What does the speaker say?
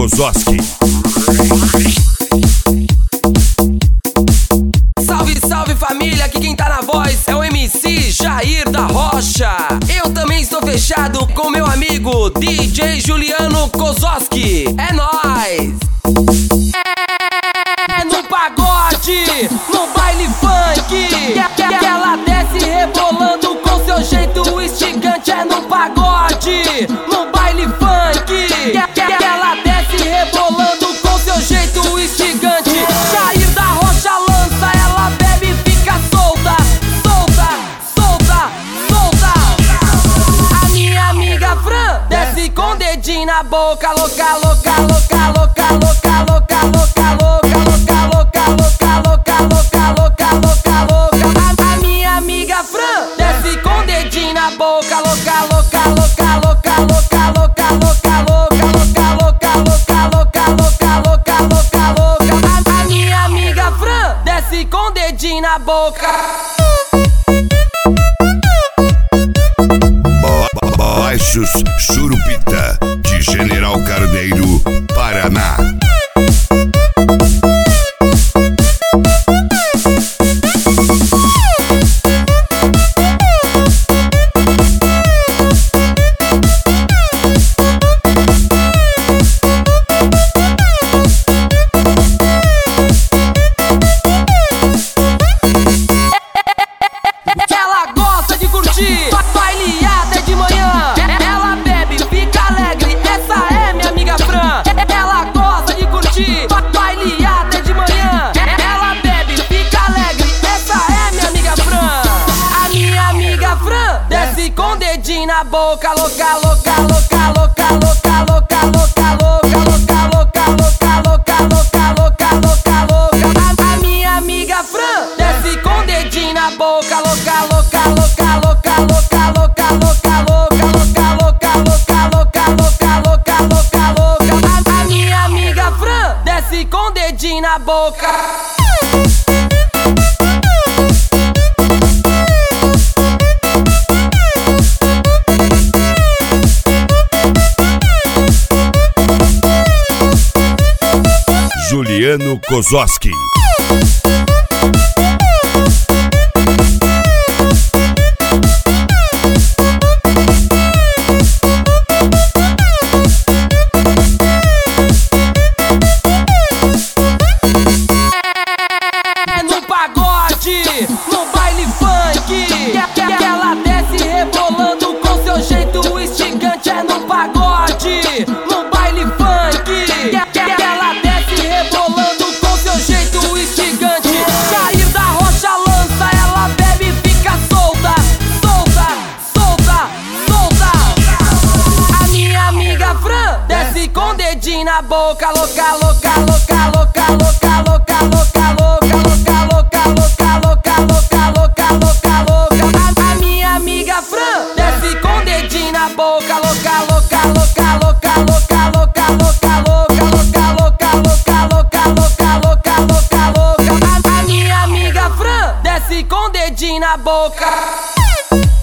Kozowski. Salve, salve família, aqui quem tá na voz é o MC Jair da Rocha. Eu também estou fechado com meu amigo DJ Juliano Kozowski. É nóis! É no pagode, no baile funk, que ela desce rebolando com seu jeito instigante. É no pagode, no baile funk, que ela desce rebolando com seu jeito instigante. Jair da Rocha lança, ela bebe e fica solta, solta, solta, solta. A minha amiga Fran desce com o dedinho na boca, louca, louca, louca, louca, louca, louca, louca, louca, louca, louca, louca, louca, louca, louca, louca. A minha amiga Fran desce com o dedinho na boca, louca, louca, louca, louca, louca, louca, louca, louca, louca, louca, louca, louca, louca, louca, louca. A minha amiga Fran desce com o dedinho na boca. Baixos Churupita, de General Carneiro, Paraná. Ela gosta de curtir baile até de manhã. Ela bebe, fica alegre, essa é minha amiga Fran. Ela gosta de curtir baile até de manhã. Ela bebe, fica alegre, essa é minha amiga Fran. A minha amiga Fran desce com o dedinho na boca, louca, louca, louca, louca, louca, louca, louca, louca, louca, louca, louca, louca, louca, louca, louca. A minha amiga Fran desce com o dedinho na boca, louca, louca, louca, louca, louca, louca, louca, louca, louca, louca, louca, louca, louca, louca, louca. A minha amiga Fran desce com o dedinho na boca. Juliano Kozowski. É no pagode, no baile funk, que ela desce rebolando com seu jeito instigante. É no pagode, no baile funk, que ela desce rebolando com seu jeito instigante. Jair da Rocha lança, ela bebe e fica solta, solta, solta, solta. A minha amiga Fran desce com o dedinho na boca, louca, louca, louca, louca, louca, louca, louca, louca, louca, louca, louca, louca, louca, louca, louca. A minha amiga Fran desce com o dedinho na boca, louca, louca, louca, louca, louca, louca, louca, louca, louca, louca, louca, louca, louca, louca, louca. A minha amiga Fran desce com o dedinho na boca.